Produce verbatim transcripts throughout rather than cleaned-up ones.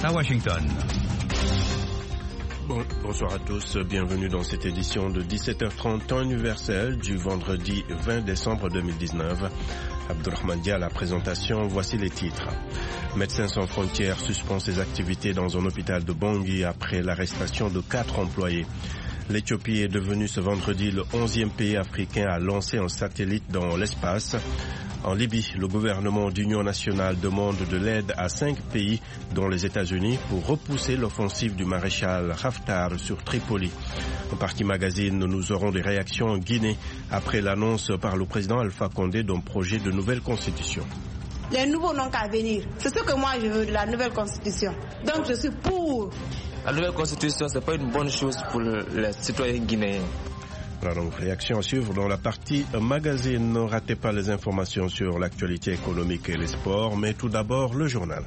à Washington. Bon, bonsoir à tous, bienvenue dans cette édition de dix-sept heures trente temps universel du vendredi vingt décembre deux mille dix-neuf. Abdourahmane Dia à la présentation, voici les titres. Médecins sans frontières suspend ses activités dans un hôpital de Bangui après l'arrestation de quatre employés. L'Éthiopie est devenue ce vendredi le onzième pays africain à lancer un satellite dans l'espace. En Libye, le gouvernement d'union nationale demande de l'aide à cinq pays, dont les États-Unis, pour repousser l'offensive du maréchal Haftar sur Tripoli. Au Parti Magazine, nous aurons des réactions en Guinée après l'annonce par le président Alpha Condé d'un projet de nouvelle constitution. Les nouveaux n'ont qu'à venir. C'est ce que moi je veux de la nouvelle constitution. Donc je suis pour. La nouvelle constitution, ce n'est pas une bonne chose pour les citoyens guinéens. Voilà donc, réaction à suivre dans la partie magazine. Ne ratez pas les informations sur l'actualité économique et les sports, mais tout d'abord le journal.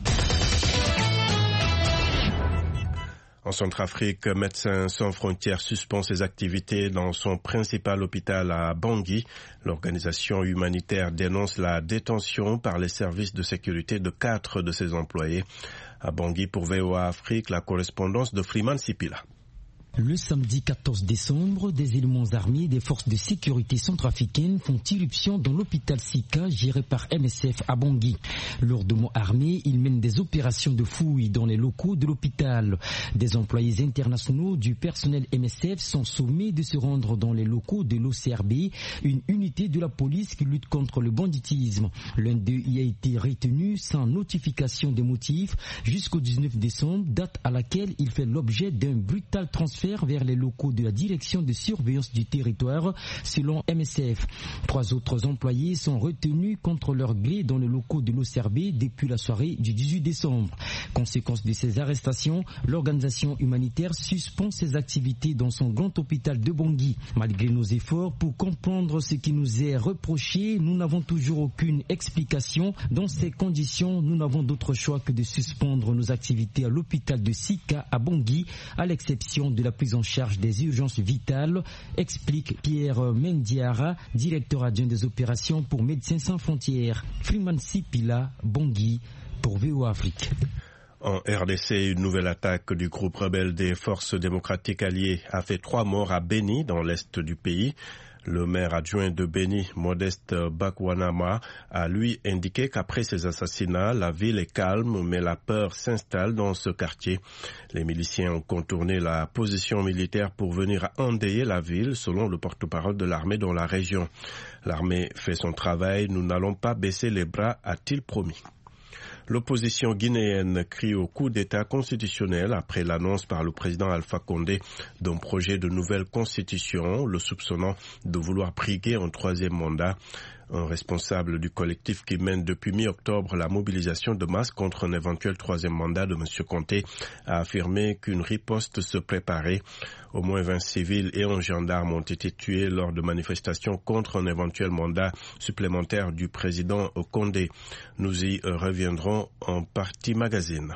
En Centrafrique, Médecins sans frontières suspend ses activités dans son principal hôpital à Bangui. L'organisation humanitaire dénonce la détention par les services de sécurité de quatre de ses employés. À Bangui pour V O A Afrique, la correspondance de Freeman Sipila. Le samedi quatorze décembre, des éléments armés des forces de sécurité centrafricaines font irruption dans l'hôpital Sika géré par M S F à Bangui. Lourdement armés, ils mènent des opérations de fouilles dans les locaux de l'hôpital. Des employés internationaux du personnel M S F sont sommés de se rendre dans les locaux de l'O C R B, une unité de la police qui lutte contre le banditisme. L'un d'eux y a été retenu sans notification de motifs jusqu'au dix-neuf décembre, date à laquelle il fait l'objet d'un brutal transfert vers les locaux de la direction de surveillance du territoire, selon M S F. Trois autres employés sont retenus contre leur gré dans les locaux de l'O C R B depuis la soirée du dix-huit décembre. Conséquence de ces arrestations, l'organisation humanitaire suspend ses activités dans son grand hôpital de Bangui. Malgré nos efforts pour comprendre ce qui nous est reproché, nous n'avons toujours aucune explication. Dans ces conditions, nous n'avons d'autre choix que de suspendre nos activités à l'hôpital de Sika à Bangui, à l'exception de la prise en charge des urgences vitales, explique Pierre Mendiara, directeur adjoint des opérations pour Médecins sans frontières. Freeman Sipila, Bangui, pour V O A Afrique. En R D C, une nouvelle attaque du groupe rebelle des forces démocratiques alliées a fait trois morts à Beni, dans l'est du pays. Le maire adjoint de Beni, Modeste Bakwanama, a lui indiqué qu'après ces assassinats, la ville est calme, mais la peur s'installe dans ce quartier. Les miliciens ont contourné la position militaire pour venir endeuiller la ville, selon le porte-parole de l'armée dans la région. L'armée fait son travail, nous n'allons pas baisser les bras, a-t-il promis. L'opposition guinéenne crie au coup d'État constitutionnel après l'annonce par le président Alpha Condé d'un projet de nouvelle constitution, le soupçonnant de vouloir briguer un troisième mandat. Un responsable du collectif qui mène depuis mi-octobre la mobilisation de masse contre un éventuel troisième mandat de M. Conté a affirmé qu'une riposte se préparait. Au moins vingt civils et un gendarme ont été tués lors de manifestations contre un éventuel mandat supplémentaire du président Condé. Nous y reviendrons en partie magazine.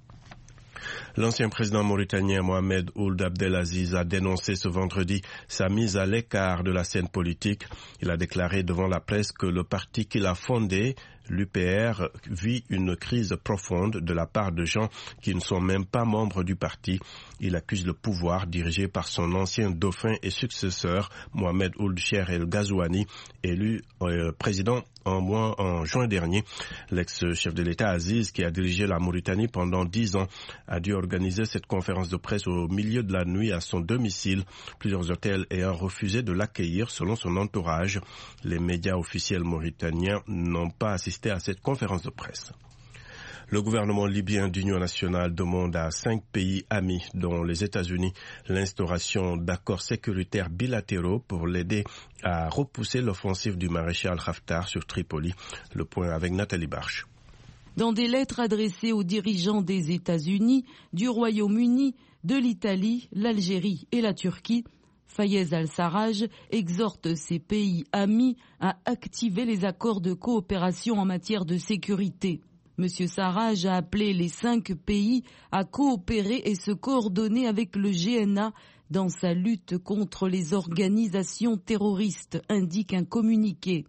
L'ancien président mauritanien Mohamed Ould Abdelaziz a dénoncé ce vendredi sa mise à l'écart de la scène politique. Il a déclaré devant la presse que le parti qu'il a fondé, l'U P R, vit une crise profonde de la part de gens qui ne sont même pas membres du parti. Il accuse le pouvoir dirigé par son ancien dauphin et successeur, Mohamed Ould Cheikh El Ghazouani, élu euh, président en, mois, en juin dernier. L'ex-chef de l'État Aziz, qui a dirigé la Mauritanie pendant dix ans, a dû organiser cette conférence de presse au milieu de la nuit à son domicile, plusieurs hôtels ayant refusé de l'accueillir selon son entourage. Les médias officiels mauritaniens n'ont pas assisté à cette conférence de presse. Le gouvernement libyen d'union nationale demande à cinq pays amis, dont les États-Unis, l'instauration d'accords sécuritaires bilatéraux pour l'aider à repousser l'offensive du maréchal Haftar sur Tripoli. Le point avec Nathalie Barche. Dans des lettres adressées aux dirigeants des États-Unis, du Royaume-Uni, de l'Italie, l'Algérie et la Turquie, Fayez al-Sarraj exhorte ces pays amis à activer les accords de coopération en matière de sécurité. Monsieur Sarraj a appelé les cinq pays à coopérer et se coordonner avec le G N A dans sa lutte contre les organisations terroristes, indique un communiqué.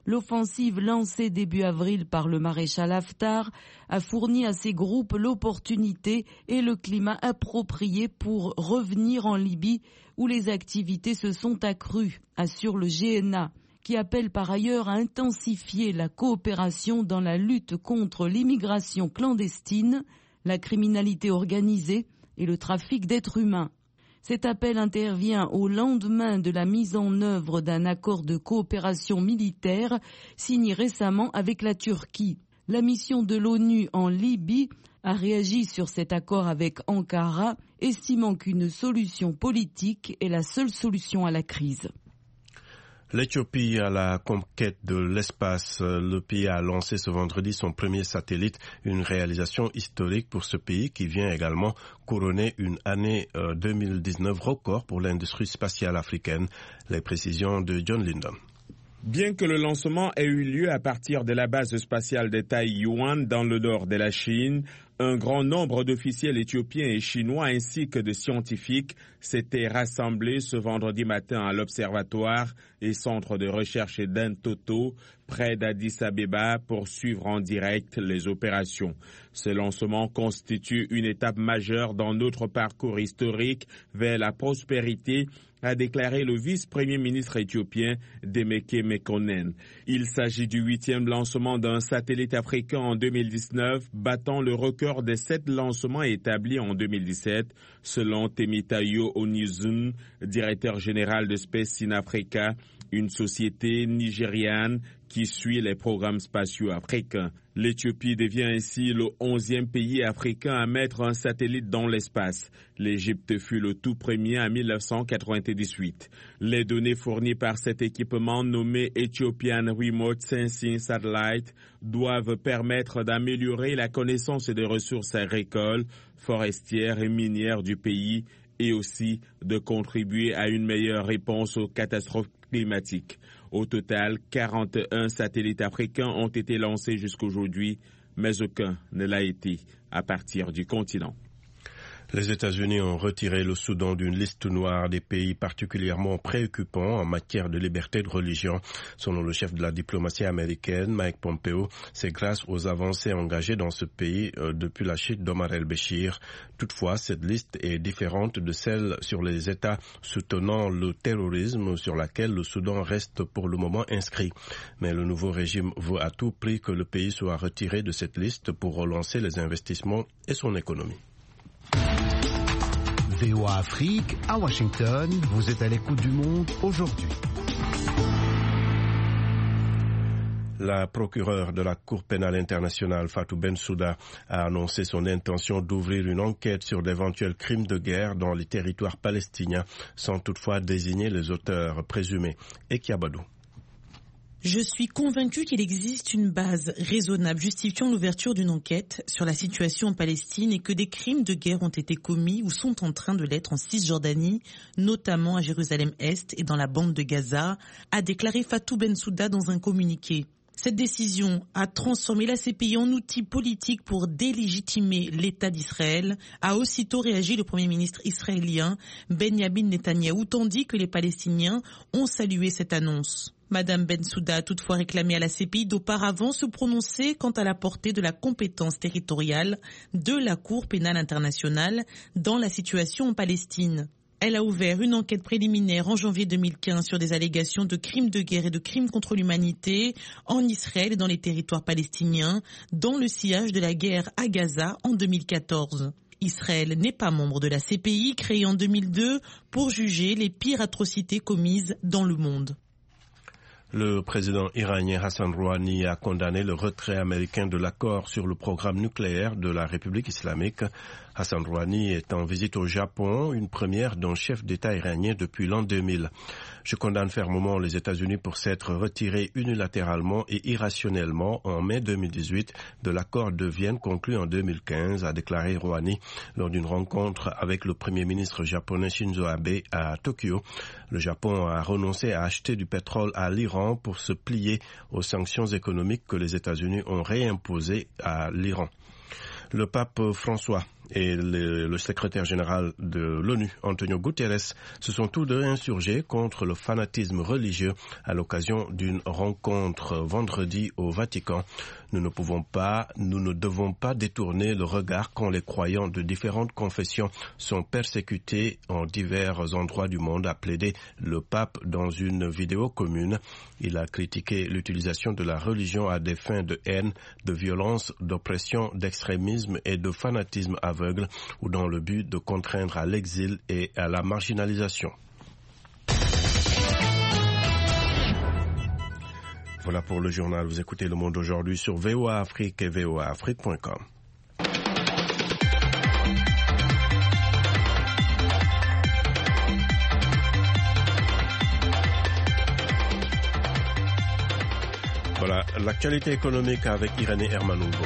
L'offensive lancée début avril par le maréchal Haftar a fourni à ces groupes l'opportunité et le climat approprié pour revenir en Libye où les activités se sont accrues, assure le G N A, qui appelle par ailleurs à intensifier la coopération dans la lutte contre l'immigration clandestine, la criminalité organisée et le trafic d'êtres humains. Cet appel intervient au lendemain de la mise en œuvre d'un accord de coopération militaire signé récemment avec la Turquie. La mission de l'ONU en Libye a réagi sur cet accord avec Ankara, estimant qu'une solution politique est la seule solution à la crise. L'Éthiopie à la conquête de l'espace. Le pays a lancé ce vendredi son premier satellite, une réalisation historique pour ce pays qui vient également couronner une année deux mille dix-neuf record pour l'industrie spatiale africaine. Les précisions de John Lyndon. Bien que le lancement ait eu lieu à partir de la base spatiale de Taiyuan dans le nord de la Chine, un grand nombre d'officiels éthiopiens et chinois ainsi que de scientifiques s'étaient rassemblés ce vendredi matin à l'Observatoire et Centre de recherche d'Entoto, près d'Addis Abeba, pour suivre en direct les opérations. Ce lancement constitue une étape majeure dans notre parcours historique vers la prospérité, a déclaré le vice-premier ministre éthiopien Demeke Mekonnen. Il s'agit du huitième lancement d'un satellite africain en deux mille dix-neuf, battant le record des sept lancements établis en deux mille dix-sept, selon Temitayo Onizun, directeur général de Space in Africa, une société nigériane qui suit les programmes spatiaux africains. L'Éthiopie devient ainsi le onzième pays africain à mettre un satellite dans l'espace. L'Égypte fut le tout premier en mille neuf cent quatre-vingt-dix-huit. Les données fournies par cet équipement nommé Ethiopian Remote Sensing Satellite doivent permettre d'améliorer la connaissance des ressources agricoles, forestières et minières du pays et aussi de contribuer à une meilleure réponse aux catastrophes climatiques. Au total, quarante et un satellites africains ont été lancés jusqu'aujourd'hui, mais aucun ne l'a été à partir du continent. Les États-Unis ont retiré le Soudan d'une liste noire des pays particulièrement préoccupants en matière de liberté de religion. Selon le chef de la diplomatie américaine, Mike Pompeo, c'est grâce aux avancées engagées dans ce pays euh, depuis la chute d'Omar el-Béchir. Toutefois, cette liste est différente de celle sur les États soutenant le terrorisme sur laquelle le Soudan reste pour le moment inscrit. Mais le nouveau régime veut à tout prix que le pays soit retiré de cette liste pour relancer les investissements et son économie. V O A Afrique, à Washington, vous êtes à l'écoute du monde aujourd'hui. La procureure de la Cour pénale internationale, Fatou Bensouda, a annoncé son intention d'ouvrir une enquête sur d'éventuels crimes de guerre dans les territoires palestiniens, sans toutefois désigner les auteurs présumés. Ekiabadou. Je suis convaincu qu'il existe une base raisonnable justifiant l'ouverture d'une enquête sur la situation en Palestine et que des crimes de guerre ont été commis ou sont en train de l'être en Cisjordanie, notamment à Jérusalem-Est et dans la bande de Gaza, a déclaré Fatou Bensouda dans un communiqué. Cette décision a transformé la C P I en outil politique pour délégitimer l'État d'Israël, a aussitôt réagi le Premier ministre israélien Benjamin Netanyahou, tandis que les Palestiniens ont salué cette annonce. Madame Bensouda a toutefois réclamé à la C P I d'auparavant se prononcer quant à la portée de la compétence territoriale de la Cour pénale internationale dans la situation en Palestine. Elle a ouvert une enquête préliminaire en janvier deux mille quinze sur des allégations de crimes de guerre et de crimes contre l'humanité en Israël et dans les territoires palestiniens, dans le sillage de la guerre à Gaza en deux mille quatorze. Israël n'est pas membre de la C P I créée en deux mille deux pour juger les pires atrocités commises dans le monde. Le président iranien Hassan Rouhani a condamné le retrait américain de l'accord sur le programme nucléaire de la République islamique. Hassan Rouhani est en visite au Japon, une première d'un chef d'État iranien depuis l'an deux mille. Je condamne fermement les États-Unis pour s'être retirés unilatéralement et irrationnellement en mai deux mille dix-huit de l'accord de Vienne conclu en deux mille quinze, a déclaré Rouhani lors d'une rencontre avec le Premier ministre japonais Shinzo Abe à Tokyo. Le Japon a renoncé à acheter du pétrole à l'Iran pour se plier aux sanctions économiques que les États-Unis ont réimposées à l'Iran. Le pape François et le, le secrétaire général de l'ONU, Antonio Guterres, se sont tous deux insurgés contre le fanatisme religieux à l'occasion d'une rencontre vendredi au Vatican. Nous ne pouvons pas, nous ne devons pas détourner le regard quand les croyants de différentes confessions sont persécutés en divers endroits du monde, a plaidé le pape dans une vidéo commune. Il a critiqué l'utilisation de la religion à des fins de haine, de violence, d'oppression, d'extrémisme et de fanatisme aveugle ou dans le but de contraindre à l'exil et à la marginalisation. Voilà pour le journal. Vous écoutez Le Monde aujourd'hui sur V O A Afrique et V O A Afrique point com. Voilà l'actualité économique avec Irénée Hermanoubo.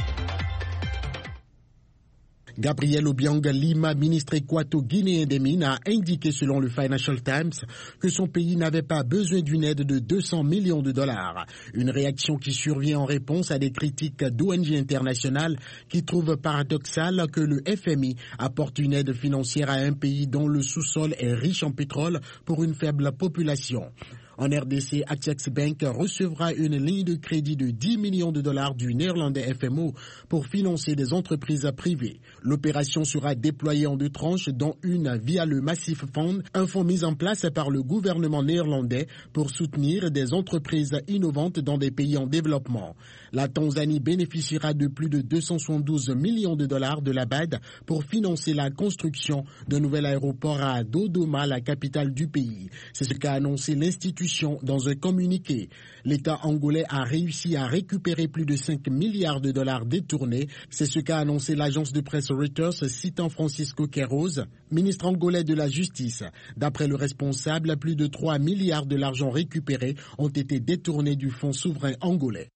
Gabriel Obiang Lima, ministre équato-guinéen des Mines, a indiqué selon le Financial Times que son pays n'avait pas besoin d'une aide de deux cents millions de dollars. Une réaction qui survient en réponse à des critiques d'O N G internationales qui trouvent paradoxal que le F M I apporte une aide financière à un pays dont le sous-sol est riche en pétrole pour une faible population. En R D C, Access Bank recevra une ligne de crédit de dix millions de dollars du néerlandais F M O pour financer des entreprises privées. L'opération sera déployée en deux tranches, dont une via le Massif Fund, un fonds mis en place par le gouvernement néerlandais pour soutenir des entreprises innovantes dans des pays en développement. La Tanzanie bénéficiera de plus de deux cent soixante-douze millions de dollars de la B A D pour financer la construction d'un nouvel aéroport à Dodoma, la capitale du pays. C'est ce qu'a annoncé l'institution dans un communiqué. L'État angolais a réussi à récupérer plus de cinq milliards de dollars détournés. C'est ce qu'a annoncé l'agence de presse Reuters citant Francisco Queiroz, ministre angolais de la Justice. D'après le responsable, plus de trois milliards de l'argent récupéré ont été détournés du fonds souverain angolais.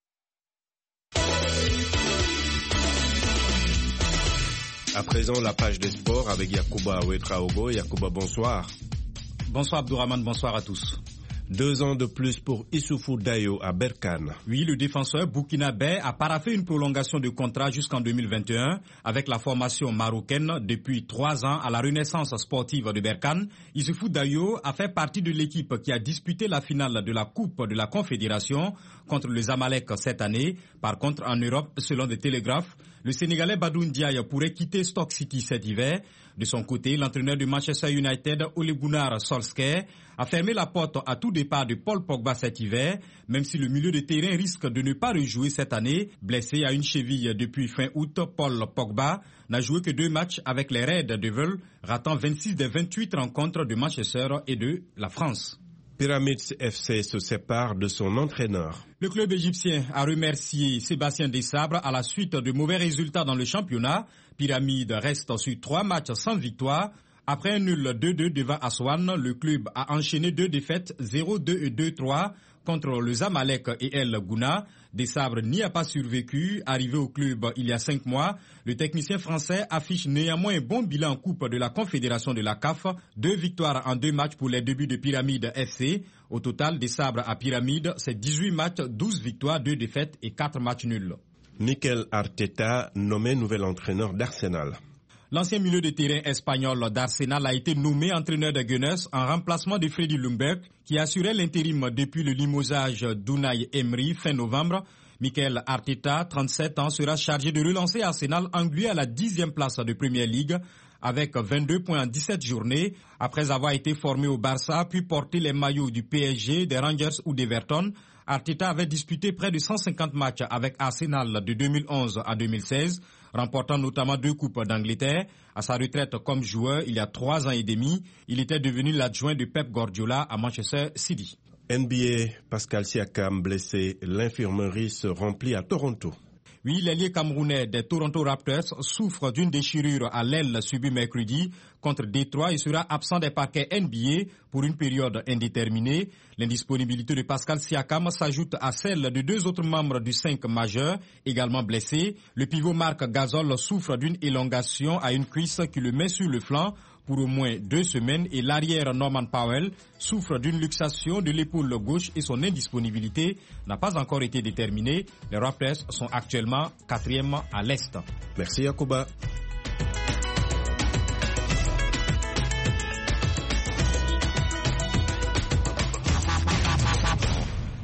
À présent, la page des sports avec Yacouba Ouedraogo. Yacouba, bonsoir. Bonsoir Abdourahmane, bonsoir à tous. Deux ans de plus pour Issoufou Dayo à Berkane. Oui, le défenseur burkinabé a paraphé une prolongation de contrat jusqu'en deux mille vingt et un avec la formation marocaine depuis trois ans à la Renaissance sportive de Berkane. Issoufou Dayo a fait partie de l'équipe qui a disputé la finale de la Coupe de la Confédération contre le Zamalek cette année. Par contre, en Europe, selon des télégraphes, le Sénégalais Badou Ndiaye pourrait quitter Stoke City cet hiver. De son côté, l'entraîneur de Manchester United, Ole Gunnar Solskjaer, a fermé la porte à tout départ de Paul Pogba cet hiver, même si le milieu de terrain risque de ne pas rejouer cette année. Blessé à une cheville depuis fin août, Paul Pogba n'a joué que deux matchs avec les Red Devils, ratant vingt-six des vingt-huit rencontres de Manchester et de la France. Pyramids F C se sépare de son entraîneur. Le club égyptien a remercié Sébastien Desabre à la suite de mauvais résultats dans le championnat. Pyramide reste sur trois matchs sans victoire. Après un nul deux deux devant Aswan, le club a enchaîné deux défaites zéro deux et deux trois contre le Zamalek et El Gouna. Desabre n'y a pas survécu. Arrivé au club il y a cinq mois, le technicien français affiche néanmoins un bon bilan en Coupe de la Confédération de la C A F. Deux victoires en deux matchs pour les débuts de Pyramide F C. Au total, Desabre à Pyramide, c'est dix-huit matchs, douze victoires, deux défaites et quatre matchs nuls. Mikel Arteta, nommé nouvel entraîneur d'Arsenal. L'ancien milieu de terrain espagnol d'Arsenal a été nommé entraîneur des Gunners en remplacement de Freddy Ljungberg, qui assurait l'intérim depuis le limogeage d'Unai Emery fin novembre. Mikel Arteta, trente-sept ans, sera chargé de relancer Arsenal englué à la dixième place de Premier League avec vingt-deux points en dix-sept journées. Après avoir été formé au Barça, puis porter les maillots du P S G, des Rangers ou d'Everton, Arteta avait disputé près de cent cinquante matchs avec Arsenal de deux mille onze à deux mille seize, remportant notamment deux coupes d'Angleterre. À sa retraite comme joueur, il y a trois ans et demi, il était devenu l'adjoint de Pep Guardiola à Manchester City. N B A, Pascal Siakam blessé, l'infirmerie se remplit à Toronto. Oui, l'ailier camerounais des Toronto Raptors souffre d'une déchirure à l'aile subie mercredi contre Détroit et sera absent des parquets N B A pour une période indéterminée. L'indisponibilité de Pascal Siakam s'ajoute à celle de deux autres membres du cinq majeur, également blessés. Le pivot Marc Gasol souffre d'une élongation à une cuisse qui le met sur le flanc pour au moins deux semaines et l'arrière Norman Powell souffre d'une luxation de l'épaule gauche et son indisponibilité n'a pas encore été déterminée. Les Raptors sont actuellement quatrième à l'Est. Merci Yacouba.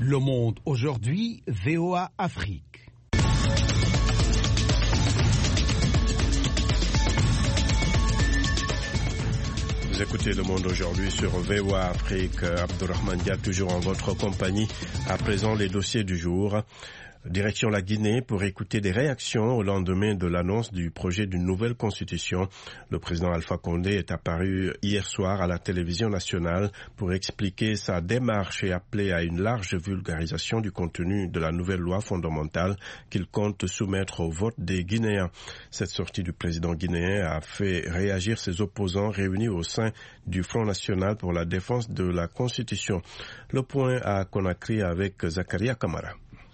Le Monde aujourd'hui, V O A Afrique. Vous écoutez Le Monde aujourd'hui sur V O A Afrique. Abdourahmane Dia, toujours en votre compagnie. À présent, les dossiers du jour. Direction la Guinée pour écouter des réactions au lendemain de l'annonce du projet d'une nouvelle constitution. Le président Alpha Condé est apparu hier soir à la télévision nationale pour expliquer sa démarche et appeler à une large vulgarisation du contenu de la nouvelle loi fondamentale qu'il compte soumettre au vote des Guinéens. Cette sortie du président guinéen a fait réagir ses opposants réunis au sein du Front national pour la défense de la Constitution. Le point à Conakry avec Zakaria Kamara.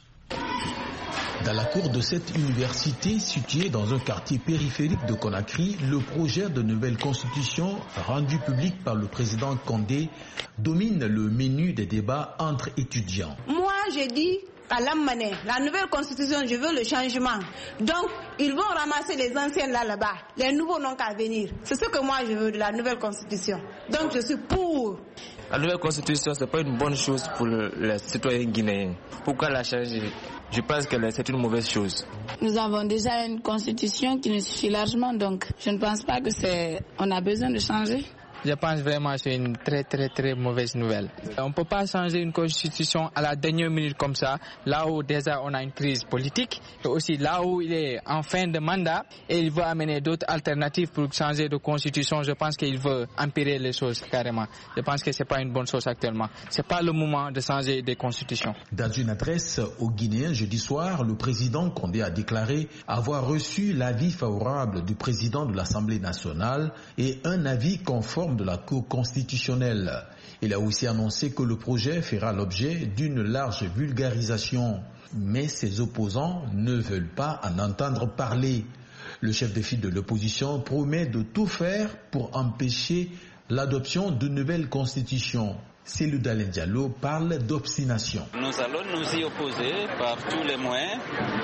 Dans la cour de cette université située dans un quartier périphérique de Conakry, le projet de nouvelle constitution rendu public par le président Condé domine le menu des débats entre étudiants. Moi, j'ai dit à l'Ammané, la nouvelle constitution, je veux le changement. Donc, ils vont ramasser les anciens là, là-bas. Les nouveaux n'ont qu'à venir. C'est ce que moi, je veux de la nouvelle constitution. Donc, je suis pour. La nouvelle constitution, ce n'est pas une bonne chose pour les citoyens guinéens. Pourquoi la changer? Je pense que c'est une mauvaise chose. Nous avons déjà une constitution qui nous suffit largement, donc je ne pense pas que c'est, on a besoin de changer. Je pense vraiment que c'est une très très très mauvaise nouvelle. On ne peut pas changer une constitution à la dernière minute comme ça, là où déjà on a une crise politique, et aussi là où il est en fin de mandat et il veut amener d'autres alternatives pour changer de constitution. Je pense qu'il veut empirer les choses carrément. Je pense que ce n'est pas une bonne chose actuellement. Ce n'est pas le moment de changer des constitutions. Dans une adresse aux Guinéens jeudi soir, le président Condé a déclaré avoir reçu l'avis favorable du président de l'Assemblée nationale et un avis conforme de la Cour constitutionnelle. Il a aussi annoncé que le projet fera l'objet d'une large vulgarisation. Mais ses opposants ne veulent pas en entendre parler. Le chef de file de l'opposition promet de tout faire pour empêcher l'adoption d'une nouvelle constitution. Cellou Dalein Diallo parle d'obstination. Nous allons nous y opposer par tous les moyens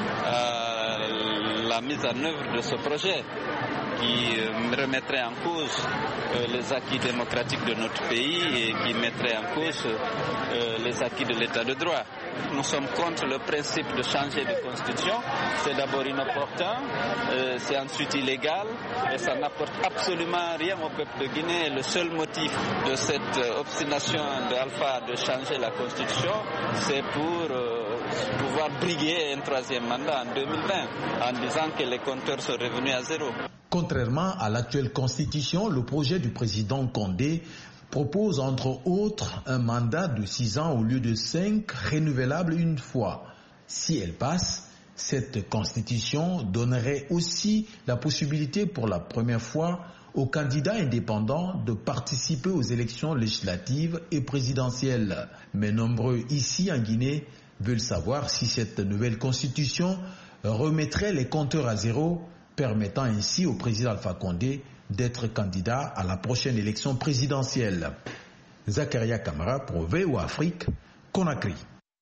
à la mise en œuvre de ce projet qui remettrait en cause euh, les acquis démocratiques de notre pays et qui mettrait en cause euh, les acquis de l'état de droit. Nous sommes contre le principe de changer de constitution. C'est d'abord inopportun, euh, c'est ensuite illégal et ça n'apporte absolument rien au peuple de Guinée. Le seul motif de cette obstination d'Alpha de changer la constitution, c'est pour euh, pouvoir briguer un troisième mandat en deux mille vingt en disant que les compteurs sont revenus à zéro. Contrairement à l'actuelle constitution, le projet du président Condé propose entre autres un mandat de six ans au lieu de cinq, renouvelable une fois. Si elle passe, cette constitution donnerait aussi la possibilité pour la première fois aux candidats indépendants de participer aux élections législatives et présidentielles. Mais nombreux ici en Guinée veulent savoir si cette nouvelle constitution remettrait les compteurs à zéro, permettant ainsi au président Alpha Condé d'être candidat à la prochaine élection présidentielle. Zakaria Kamara pour V O A Afrique, Conakry.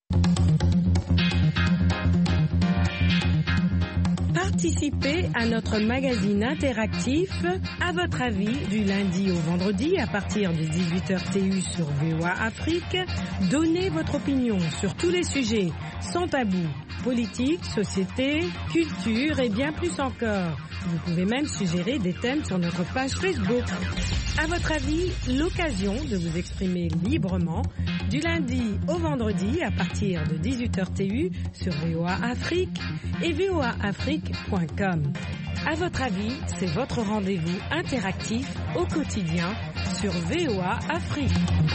Participez à notre magazine interactif À votre avis du lundi au vendredi à partir de dix-huit heures T U sur V O A Afrique. Donnez votre opinion sur tous les sujets sans tabou. Politique, société, culture et bien plus encore. Vous pouvez même suggérer des thèmes sur notre page Facebook. À votre avis, l'occasion de vous exprimer librement du lundi au vendredi à partir de dix-huit heures T U sur V O A Afrique et V O A Afrique point com. À votre avis, c'est votre rendez-vous interactif au quotidien sur V O A Afrique.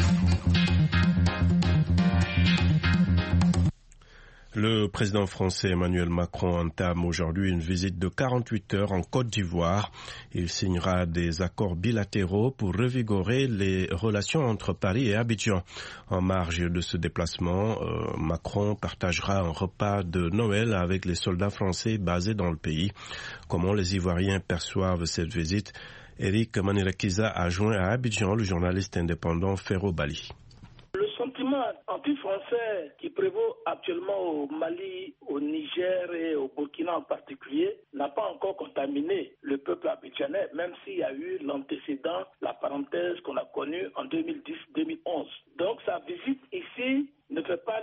Le président français Emmanuel Macron entame aujourd'hui une visite de quarante-huit heures en Côte d'Ivoire. Il signera des accords bilatéraux pour revigorer les relations entre Paris et Abidjan. En marge de ce déplacement, euh, Macron partagera un repas de Noël avec les soldats français basés dans le pays. Comment les Ivoiriens perçoivent cette visite? Eric Manirakiza a joint à Abidjan le journaliste indépendant Ferro Bali. Le sentiment anti-français qui prévaut actuellement au Mali, au Niger et au Burkina en particulier n'a pas encore contaminé le peuple abidjanais, même s'il y a eu l'antécédent, la parenthèse qu'on a connue en deux mille dix deux mille onze. Donc sa visite ici ne fait pas l'objet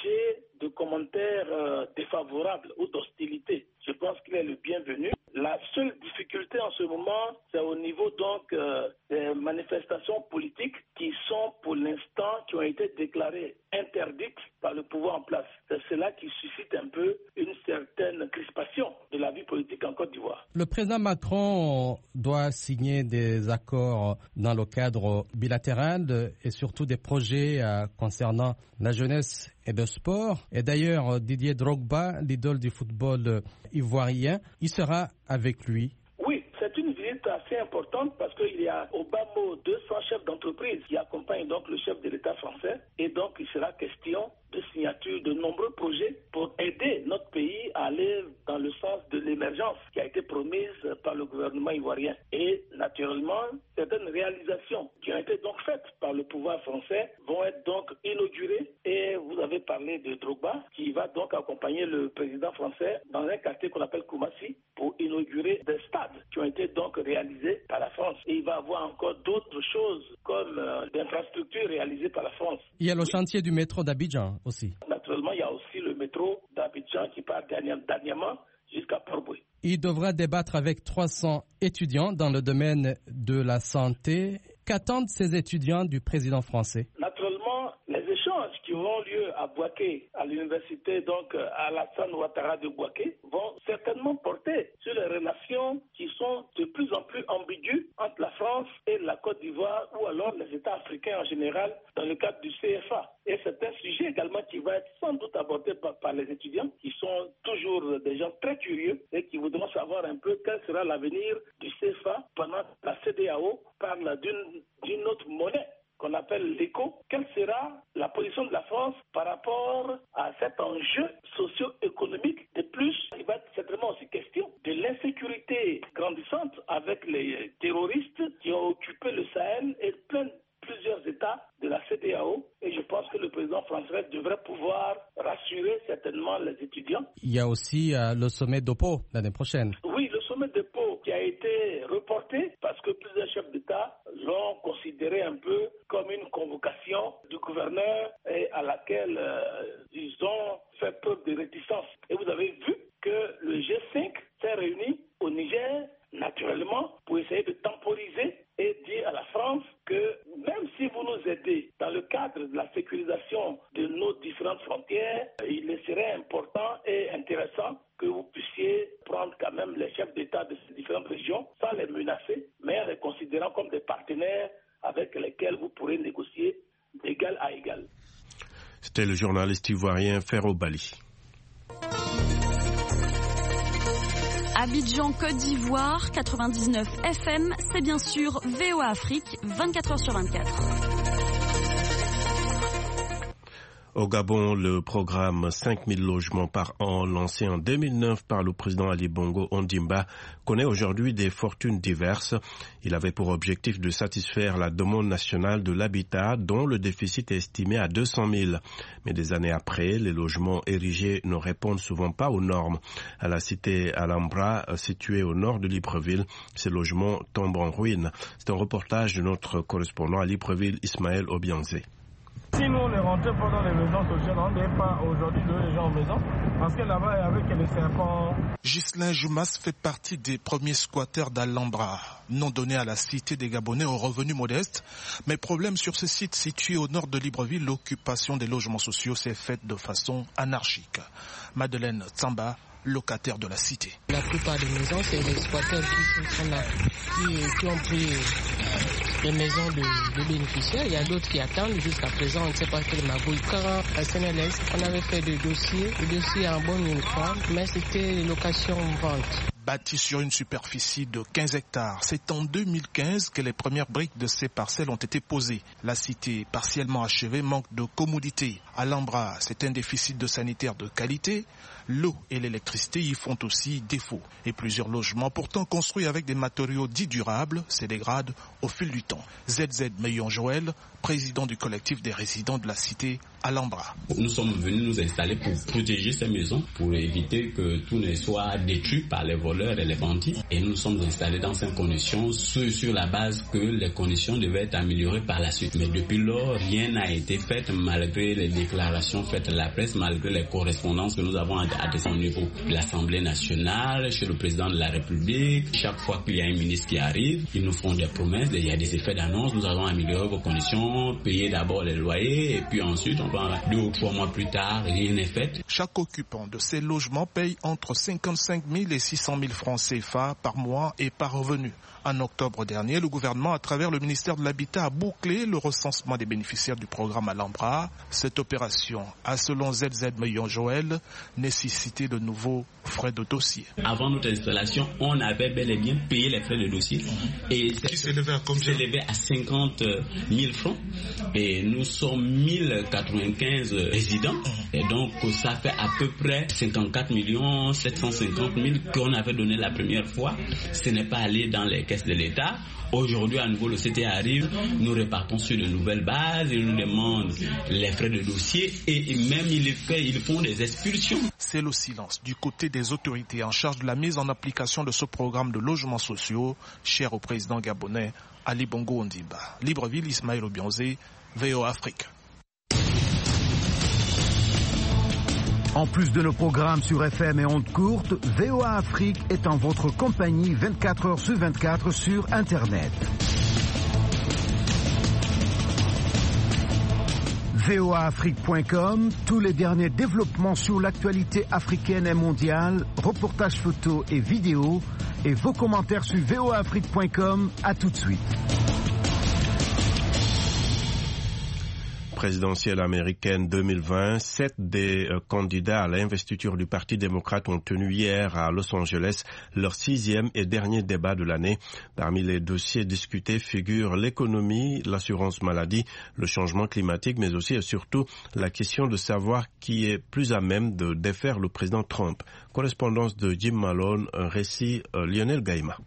l'objet de commentaires euh, défavorables ou d'hostilité. Je pense qu'il est le bienvenu. La seule difficulté en ce moment, c'est au niveau donc euh, des manifestations politiques qui sont pour l'instant, qui ont été déclarées interdites par le pouvoir en place. C'est cela qui suscite un peu une certaine crispation de la vie politique en Côte d'Ivoire. Le président Macron doit signer des accords dans le cadre bilatéral et surtout des projets euh, concernant la jeunesse et le sport. Et d'ailleurs, Didier Drogba, l'idole du football ivoirien, il sera avec lui. Oui, c'est une visite assez importante parce qu'il y a au bas mot deux cents chefs d'entreprise qui accompagnent donc le chef de l'État français. Et donc, il sera question de signature de nombreux projets pour aider notre pays à aller dans le sens de l'émergence qui a été promise par le gouvernement ivoirien. Et naturellement, certaines réalisations qui ont été donc faites par le pouvoir français vont être donc inaugurées. Et vous avez parlé de Drogba qui va donc accompagner le président français dans un quartier qu'on appelle Koumassi pour inaugurer des stades qui ont été donc réalisés par la France. Et il va y avoir encore d'autres choses comme euh, d'infrastructures réalisées par la France. Il y a le chantier du métro d'Abidjan aussi. Naturellement, il y a aussi le métro d'Abidjan qui part dernièrement jusqu'à Port-Boué. Il devra débattre avec trois cents étudiants dans le domaine de la santé. Qu'attendent ces étudiants du président français? Naturellement, les échanges qui auront lieu à Bouaké, à l'université donc Alassane Ouattara de Bouaké, vont certainement porter sur les relations qui sont de plus en plus ambiguës entre la France et la Côte d'Ivoire ou alors les États africains en général dans le cadre du C F A. Et c'est un sujet également qui va être sans doute abordé par, par les étudiants qui sont toujours des gens très curieux et qui voudront savoir un peu quel sera l'avenir du C F A pendant que la C E D E A O parle d'une, d'une autre monnaie qu'on appelle l'éco. Quelle sera la position de la France par rapport à cet enjeu socio-économique? De plus, il va être certainement aussi question de l'insécurité grandissante avec les terroristes qui ont occupé le Sahel et plein plusieurs États de la C E D E A O. Et je pense que le président français devrait pouvoir rassurer certainement les étudiants. Il y a aussi euh, le sommet de Pau l'année prochaine. Oui, le sommet de Pau qui a été reporté parce que plusieurs chefs d'État l'ont considéré un peu comme une convocation du gouverneur et à laquelle euh, ils ont fait preuve de réticence. Et vous avez vu que le G cinq s'est réuni au Niger, naturellement, pour essayer de temporiser et dire à la France que même si vous nous aidez dans le cadre de la sécurisation de nos différentes frontières, il serait important et intéressant que vous puissiez prendre quand même les chefs d'État de ces différentes régions sans les menacer, mais en les considérant comme des partenaires avec lesquels vous pourrez négocier d'égal à égal. C'était le journaliste ivoirien Ferro Bali. Abidjan, Côte d'Ivoire, quatre-vingt-dix-neuf F M, c'est bien sûr V O A Afrique, vingt-quatre heures sur vingt-quatre. Au Gabon, le programme cinq mille logements par an lancé en deux mille neuf par le président Ali Bongo Ondimba connaît aujourd'hui des fortunes diverses. Il avait pour objectif de satisfaire la demande nationale de l'habitat dont le déficit est estimé à deux cent mille. Mais des années après, les logements érigés ne répondent souvent pas aux normes. À la cité Alhambra, située au nord de Libreville, ces logements tombent en ruine. C'est un reportage de notre correspondant à Libreville, Ismaël Obianzé. Si nous on ne rentrait pas dans les maisons sociales, on n'est pas aujourd'hui de les gens en maison, parce que là-bas, avec les serpents. Ghislain Joumas fait partie des premiers squatteurs d'Alhambra, nom donné à la cité des Gabonais aux revenus modestes. Mais problème sur ce site situé au nord de Libreville, l'occupation des logements sociaux s'est faite de façon anarchique. Madeleine Tsamba, locataire de la cité. La plupart des maisons, c'est les squatteurs qui sont là, qui, qui ont pris les maisons de, de bénéficiaires. Il y a d'autres qui attendent jusqu'à présent, on ne sait pas quelle magouille. Quand à Saint L S, on avait fait des dossiers, des dossiers en bonne uniforme, mais c'était location-vente. Bâti sur une superficie de quinze hectares, c'est en deux mille quinze que les premières briques de ces parcelles ont été posées. La cité, partiellement achevée, manque de commodité. Alhambra, c'est un déficit de sanitaire de qualité. L'eau et l'électricité y font aussi défaut. Et plusieurs logements, pourtant construits avec des matériaux dits durables, se dégradent au fil du temps. Z Z Meillon Joël, président du collectif des résidents de la cité Alhambra. Nous sommes venus nous installer pour protéger ces maisons, pour éviter que tout ne soit détruit par les voleurs et les bandits. Et nous sommes installés dans ces conditions sur, sur la base que les conditions devaient être améliorées par la suite. Mais depuis lors, rien n'a été fait malgré les déclarations faites à la presse, malgré les correspondances que nous avons adressées au niveau de l'Assemblée nationale, chez le président de la République. Chaque fois qu'il y a un ministre qui arrive, ils nous font des promesses, il y a des effets d'annonce, nous allons améliorer vos conditions, payer d'abord les loyers et puis ensuite on va deux ou trois mois plus tard, rien n'est fait. Chaque occupant de ces logements paye entre cinquante-cinq mille et six cent mille francs C F A par mois et par revenu. En octobre dernier, le gouvernement, à travers le ministère de l'Habitat, a bouclé le recensement des bénéficiaires du programme Alhambra. Cette opération a, selon Z Z Meillon Joël, nécessité de nouveaux frais de dossier. Avant notre installation, on avait bel et bien payé les frais de dossier. Et qui s'élevait à combien? S'élevait à cinquante mille francs. Et nous sommes mille quatre-vingt-quinze résidents. Et donc, ça fait à peu près cinquante-quatre millions sept cent cinquante mille qu'on avait donné la première fois. Ce n'est pas allé dans les caisses de l'État. Aujourd'hui, à nouveau, le C T arrive, nous repartons sur de nouvelles bases, ils nous demandent les frais de dossier et même ils, fait, ils font des expulsions. C'est le silence du côté des autorités en charge de la mise en application de ce programme de logements sociaux, cher au président gabonais Ali Bongo Ondimba. Libreville, Ismaël Obionzé, V O A Afrique. En plus de nos programmes sur F M et ondes courtes, V O A Afrique est en votre compagnie vingt-quatre heures sur vingt-quatre sur Internet. V O A Afrique point com, tous les derniers développements sur l'actualité africaine et mondiale, reportages photos et vidéos, et vos commentaires sur V O A Afrique point com. À tout de suite. Présidentielle américaine deux mille vingt, sept des euh, candidats à l'investiture du Parti démocrate ont tenu hier à Los Angeles leur sixième et dernier débat de l'année. Parmi les dossiers discutés figurent l'économie, l'assurance maladie, le changement climatique, mais aussi et surtout la question de savoir qui est plus à même de défaire le président Trump. Correspondance de Jim Malone, un récit euh, Lionel Gaïma.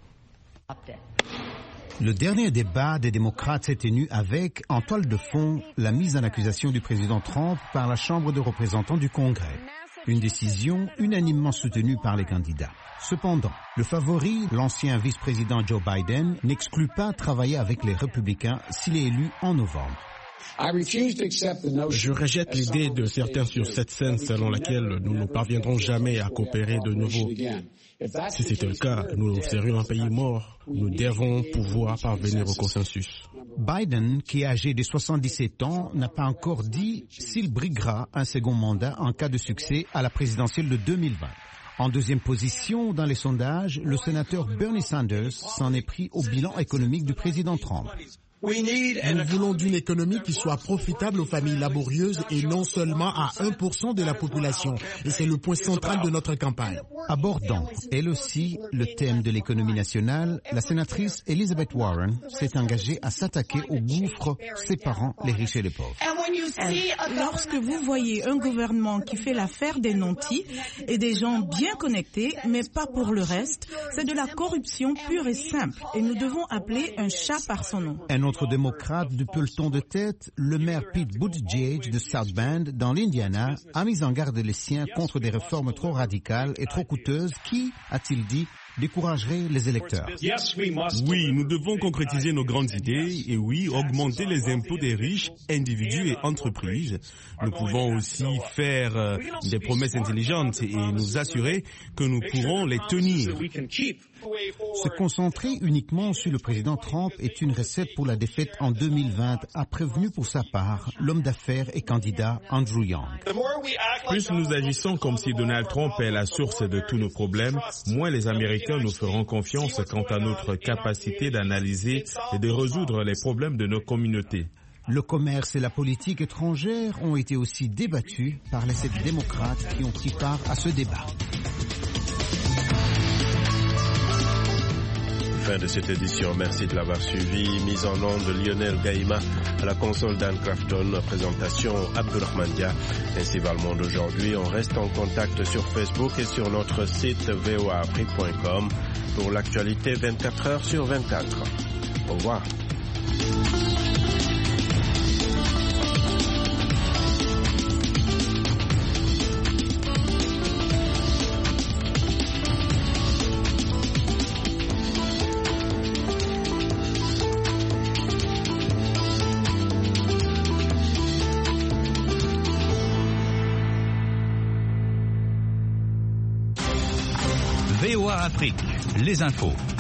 Le dernier débat des démocrates s'est tenu avec, en toile de fond, la mise en accusation du président Trump par la Chambre des représentants du Congrès. Une décision unanimement soutenue par les candidats. Cependant, le favori, l'ancien vice-président Joe Biden, n'exclut pas travailler avec les républicains s'il est élu en novembre. Je rejette l'idée de certains sur cette scène selon laquelle nous ne parviendrons jamais à coopérer de nouveau. Si c'était le cas, nous serions un pays mort. Nous devons pouvoir parvenir au consensus. Biden, qui est âgé de soixante-dix-sept ans, n'a pas encore dit s'il briguera un second mandat en cas de succès à la présidentielle de deux mille vingt. En deuxième position dans les sondages, le sénateur Bernie Sanders s'en est pris au bilan économique du président Trump. Nous voulons d'une économie qui soit profitable aux familles laborieuses et non seulement à un pour cent de la population. Et c'est le point central de notre campagne. Abordant, elle aussi, le thème de l'économie nationale, la sénatrice Elizabeth Warren s'est engagée à s'attaquer au gouffre séparant les riches et les pauvres. Lorsque vous voyez un gouvernement qui fait l'affaire des nantis et des gens bien connectés, mais pas pour le reste, c'est de la corruption pure et simple. Et nous devons appeler un chat par son nom. Un autre démocrate du peloton de tête, le maire Pete Buttigieg de South Bend, dans l'Indiana, a mis en garde les siens contre des réformes trop radicales et trop coûteuses qui, a-t-il dit, décourageraient les électeurs. Oui, nous devons concrétiser nos grandes idées et oui, augmenter les impôts des riches, individus et entreprises. Nous pouvons aussi faire euh, des promesses intelligentes et nous assurer que nous pourrons les tenir. Se concentrer uniquement sur le président Trump est une recette pour la défaite en deux mille vingt, a prévenu pour sa part l'homme d'affaires et candidat Andrew Young. Plus nous agissons comme si Donald Trump est la source de tous nos problèmes, moins les Américains nous feront confiance quant à notre capacité d'analyser et de résoudre les problèmes de nos communautés. Le commerce et la politique étrangère ont été aussi débattus par les sept démocrates qui ont pris part à ce débat. Fin de cette édition. Merci de l'avoir suivi. Mise en onde de Lionel Gaïma, à la console d'Anne Crafton, présentation Abdulrahman Dia. Ainsi va le monde aujourd'hui. On reste en contact sur Facebook et sur notre site v o a afrique point com pour l'actualité vingt-quatre heures sur vingt-quatre. Au revoir. Afrique, les infos.